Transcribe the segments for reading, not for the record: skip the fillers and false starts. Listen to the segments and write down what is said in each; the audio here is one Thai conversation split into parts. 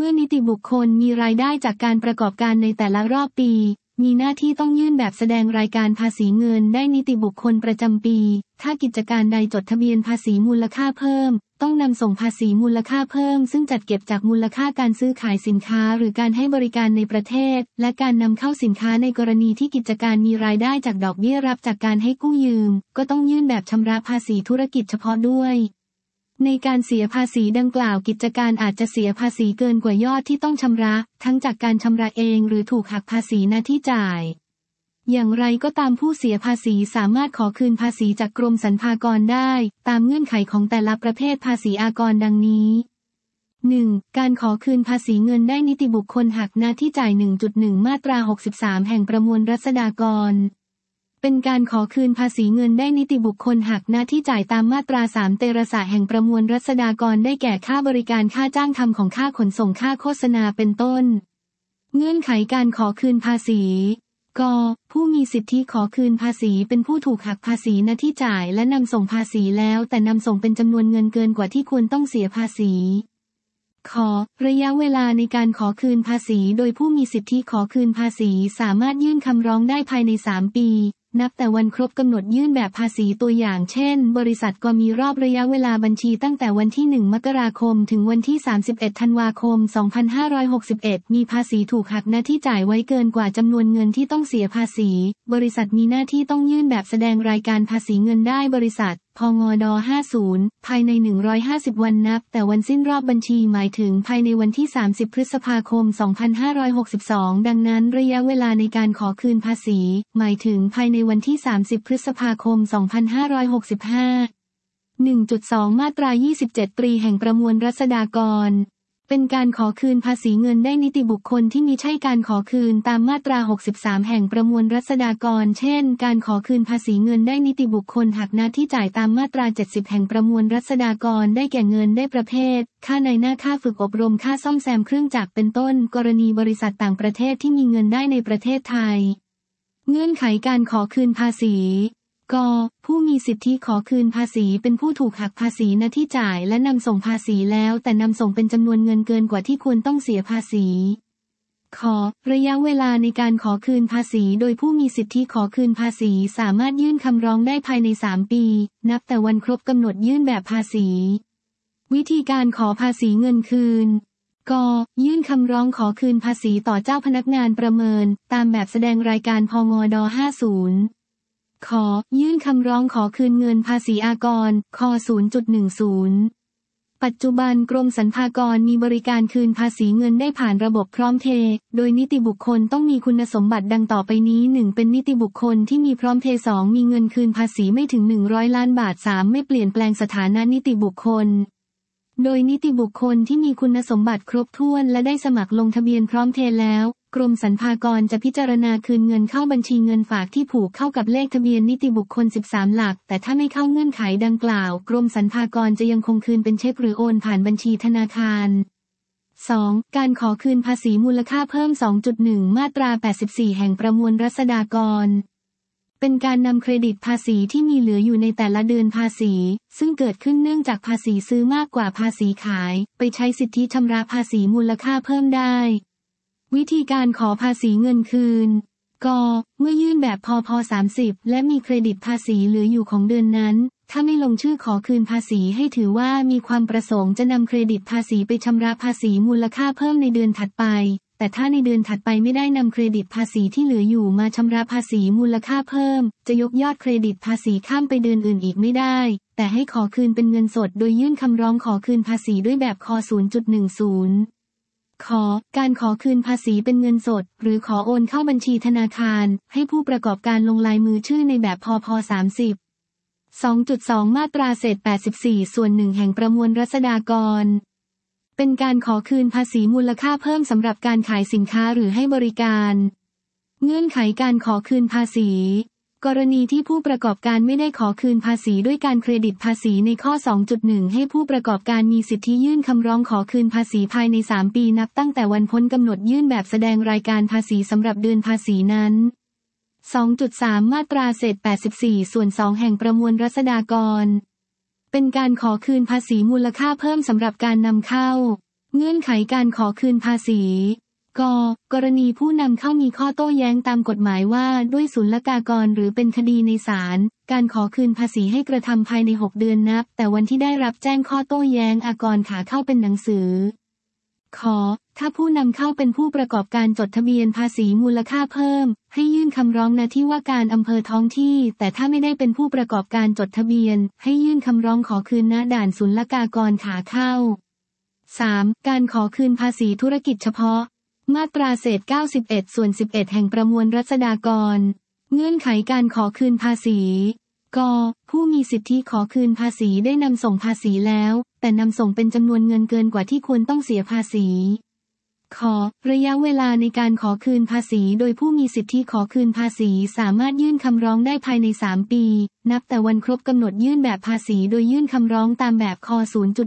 มื่อนิติบุคคลมีรายได้จากการประกอบการในแต่ละรอบปีมีหน้าที่ต้องยื่นแบบแสดงรายการภาษีเงินได้นิติบุคคลประจำปีถ้ากิจการใดจดทะเบียนภาษีมูลค่าเพิ่มต้องนำส่งภาษีมูลค่าเพิ่มซึ่งจัดเก็บจากมูลค่าการซื้อขายสินค้าหรือการให้บริการในประเทศและการนำเข้าสินค้าในกรณีที่กิจการมีรายได้จากดอกเบี้ยรับจากการให้กู้ยืมก็ต้องยื่นแบบชำระภาษีธุรกิจเฉพาะด้วยในการเสียภาษีดังกล่าวกิจการอาจจะเสียภาษีเกินกว่ายอดที่ต้องชำระทั้งจากการชำระเองหรือถูกหักภาษีหน้าที่จ่ายอย่างไรก็ตามผู้เสียภาษีสามารถขอคืนภาษีจากกรมสรรพากรได้ตามเงื่อนไขของแต่ละประเภทภาษีอากรดังนี้ 1. การขอคืนภาษีเงินได้นิติบุคคลหักหน้าที่จ่าย 1.1 มาตรา63แห่งประมวลรัษฎากรเป็นการขอคืนภาษีเงินได้นิติบุคคลหักหน้าที่จ่ายตามมาตรา3เตระสะแห่งประมวลรัษฎากรได้แก่ค่าบริการค่าจ้างทำของค่าขนส่งค่าโฆษณาเป็นต้นเงื่อนไขการขอคืนภาษีก.ผู้มีสิทธิขอคืนภาษีเป็นผู้ถูกหักภาษีหน้าที่จ่ายและนำส่งภาษีแล้วแต่นำส่งเป็นจำนวนเงินเกินกว่าที่ควรต้องเสียภาษีขอระยะเวลาในการขอคืนภาษีโดยผู้มีสิทธิขอคืนภาษีสามารถยื่นคำร้องได้ภายใน3 ปีนับแต่วันครบกำหนดยื่นแบบภาษีตัวอย่างเช่นบริษัทก็มีรอบระยะเวลาบัญชีตั้งแต่วันที่1 มกราคมถึงวันที่31 ธันวาคม 2561มีภาษีถูกหักหน้าที่จ่ายไว้เกินกว่าจำนวนเงินที่ต้องเสียภาษีบริษัทมีหน้าที่ต้องยื่นแบบแสดงรายการภาษีเงินได้บริษัทพงด50ภายใน150วันนับแต่วันสิ้นรอบบัญชีหมายถึงภายในวันที่30 พฤษภาคม 2562ดังนั้นระยะเวลาในการขอคืนภาษีหมายถึงภายในวันที่30 พฤษภาคม 2565 1.2 มาตรา27 ตรีแห่งประมวลรัษฎากรเป็นการขอคืนภาษีเงินได้นิติบุคคลที่มิใช่การขอคืนตามมาตรา63แห่งประมวลรัษฎากรเช่นการขอคืนภาษีเงินได้นิติบุคคลหักหน้าที่จ่ายตามมาตรา70แห่งประมวลรัษฎากรได้แก่เงินได้ประเภทค่าในหน้าค่าฝึกอบรมค่าซ่อมแซมเครื่องจักรเป็นต้นกรณีบริษัทต่างประเทศที่มีเงินได้ในประเทศไทยเงื่อนไขการขอคืนภาษีก.ผู้มีสิทธิขอคืนภาษีเป็นผู้ถูกหักภาษีหน้าที่จ่ายและนำส่งภาษีแล้วแต่นำส่งเป็นจำนวนเงินเกินกว่าที่ควรต้องเสียภาษีขอระยะเวลาในการขอคืนภาษีโดยผู้มีสิทธิขอคืนภาษีสามารถยื่นคำร้องได้ภายใน3 ปีนับแต่วันครบกำหนดยื่นแบบภาษีวิธีการขอภาษีเงินคืนก.ยื่นคำร้องขอคืนภาษีต่อเจ้าพนักงานประเมินตามแบบแสดงรายการพงด50ขอยื่นคำร้องขอคืนเงินภาษีอากรค. 0.10 ปัจจุบันกรมสรรพากรมีบริการคืนภาษีเงินได้ผ่านระบบพร้อมเพย์โดยนิติบุคคลต้องมีคุณสมบัติดังต่อไปนี้ 1. เป็นนิติบุคคลที่มีพร้อมเพย์ 2. มีเงินคืนภาษีไม่ถึง100 ล้านบาท 3. ไม่เปลี่ยนแปลงสถานะนิติบุคคลโดยนิติบุคคลที่มีคุณสมบัติครบถ้วนและได้สมัครลงทะเบียนพร้อมเพย์แล้วกรมสรรพากรจะพิจารณาคืนเงินเข้าบัญชีเงินฝากที่ผูกเข้ากับเลขทะเบียนนิติบุคคล13 หลักแต่ถ้าไม่เข้าเงื่อนไขดังกล่าวกรมสรรพากรจะยังคงคืนเป็นเช็คหรือโอนผ่านบัญชีธนาคาร 2. การขอคืนภาษีมูลค่าเพิ่ม 2.1 มาตรา84แห่งประมวลรัษฎากรเป็นการนำเครดิตภาษีที่มีเหลืออยู่ในแต่ละเดือนภาษีซึ่งเกิดขึ้นเนื่องจากภาษีซื้อมากกว่าภาษีขายไปใช้สิทธิชำระภาษีมูลค่าเพิ่มได้วิธีการขอภาษีเงินคืนก.เมื่อยื่นแบบพพ30และมีเครดิตภาษีเหลืออยู่ของเดือนนั้นถ้าไม่ลงชื่อขอคืนภาษีให้ถือว่ามีความประสงค์จะนำเครดิตภาษีไปชำระภาษีมูลค่าเพิ่มในเดือนถัดไปแต่ถ้าในเดือนถัดไปไม่ได้นำเครดิตภาษีที่เหลืออยู่มาชำระภาษีมูลค่าเพิ่มจะยกยอดเครดิตภาษีข้ามไปเดือนอื่นอีกไม่ได้แต่ให้ขอคืนเป็นเงินสดโดยยื่นคำร้องขอคืนภาษีด้วยแบบค. 0.10 ขอการขอคืนภาษีเป็นเงินสดหรือขอโอนเข้าบัญชีธนาคารให้ผู้ประกอบการลงลายมือชื่อในแบบพพ30 2.2 มาตราเศษ84ส่วน1แห่งประมวลรัษฎากรเป็นการขอคืนภาษีมูลค่าเพิ่มสำหรับการขายสินค้าหรือให้บริการเงื่อนไขการขอคืนภาษีกรณีที่ผู้ประกอบการไม่ได้ขอคืนภาษีด้วยการเครดิตภาษีในข้อ 2.1 ให้ผู้ประกอบการมีสิทธิยื่นคำร้องขอคืนภาษีภายใน3 ปีนับตั้งแต่วันพ้นกำหนดยื่นแบบแสดงรายการภาษีสำหรับเดือนภาษีนั้น 2.3 มาตราเศษ84ส่วน2แห่งประมวลรัษฎากรเป็นการขอคืนภาษีมูลค่าเพิ่มสำหรับการนำเข้าเงื่อนไขการขอคืนภาษีกรณีผู้นำเข้ามีข้อโต้แย้งตามกฎหมายว่าด้วยศุลกากรหรือเป็นคดีในศาลการขอคืนภาษีให้กระทำภายใน6 เดือนนับแต่วันที่ได้รับแจ้งข้อโต้แย้งอากรขาเข้าเป็นหนังสือถ้าผู้นำเข้าเป็นผู้ประกอบการจดทะเบียนภาษีมูลค่าเพิ่มให้ยื่นคำร้องณที่ว่าการอำเภอท้องที่แต่ถ้าไม่ได้เป็นผู้ประกอบการจดทะเบียนให้ยื่นคำร้องขอคืนณด่านศุลกากรขาเข้า 3. การขอคืนภาษีธุรกิจเฉพาะมาตราเศษ91/11แห่งประมวลรัษฎากรเงื่อนไขการขอคืนภาษีผู้มีสิทธิขอคืนภาษีได้นำส่งภาษีแล้วแต่นำส่งเป็นจำนวนเงินเกินกว่าที่ควรต้องเสียภาษีระยะเวลาในการขอคืนภาษีโดยผู้มีสิทธิขอคืนภาษีสามารถยื่นคำร้องได้ภายใน3 ปีนับแต่วันครบกำหนดยื่นแบบภาษีโดยยื่นคำร้องตามแบบค.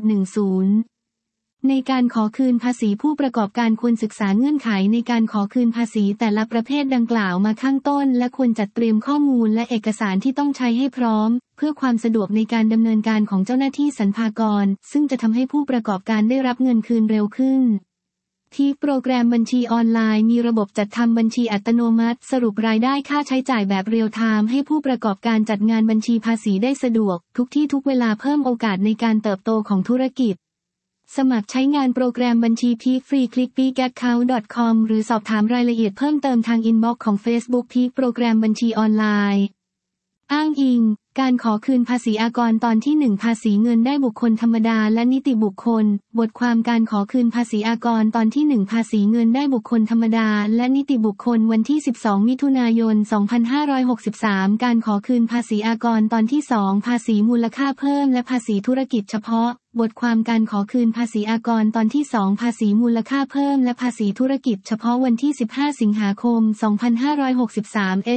0.10 ในการขอคืนภาษีผู้ประกอบการควรศึกษาเงื่อนไขในการขอคืนภาษีแต่ละประเภทดังกล่าวมาข้างต้นและควรจัดเตรียมข้อมูลและเอกสารที่ต้องใช้ให้พร้อมเพื่อความสะดวกในการดำเนินการของเจ้าหน้าที่สรรพากรซึ่งจะทำให้ผู้ประกอบการได้รับเงินคืนเร็วขึ้นที่โปรแกรมบัญชีออนไลน์มีระบบจัดทำบัญชีอัตโนมัติสรุปรายได้ค่าใช้จ่ายแบบเรียลไทม์ให้ผู้ประกอบการจัดงานบัญชีภาษีได้สะดวกทุกที่ทุกเวลาเพิ่มโอกาสในการเติบโตของธุรกิจสมัครใช้งานโปรแกรมบัญชีพีคฟรีคลิก peakaccount.com หรือสอบถามรายละเอียดเพิ่มเติมทางอินบ็อกซ์ของ Facebook พีคโปรแกรมบัญชีออนไลน์อ้างอิงการขอคืนภาษีอากรตอนที่1ภาษีเงินได้บุคคลธรรมดาและนิติบุคคลบทความการขอคืนภาษีอากรตอนที่1ภาษีเงินได้บุคคลธรรมดาและนิติบุคคลวันที่12มิถุนายน2563การขอคืนภาษีอากรตอนที่2ภาษีมูลค่าเพิ่มและภาษีธุรกิจเฉพาะบทความการขอคืนภาษีอากรตอนที่2ภาษีมูลค่าเพิ่มและภาษีธุรกิจเฉพาะวันที่15สิงหาคม2563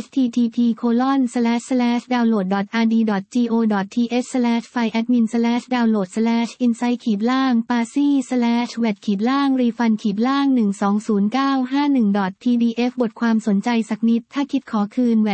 http://download.rd.go.th/file/admin/download/insight-file/refund-12091.pdf บทความสนใจสักนิดถ้าคิดขอคืน VAT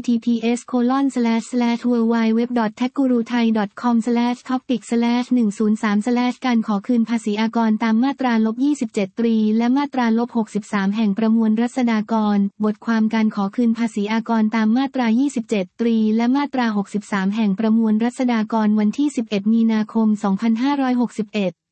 https://www.techguruthai.com/topic/103/ การขอคืนภาษีอากรตามมาตรา-27 ตรีและมาตรา-63แห่งประมวลรัษฎากรบทความการขอคืนภาษีอากรตามมาตรา27 ตรีและมาตรา63แห่งประมวลรัษฎากรวันที่11มีนาคม2561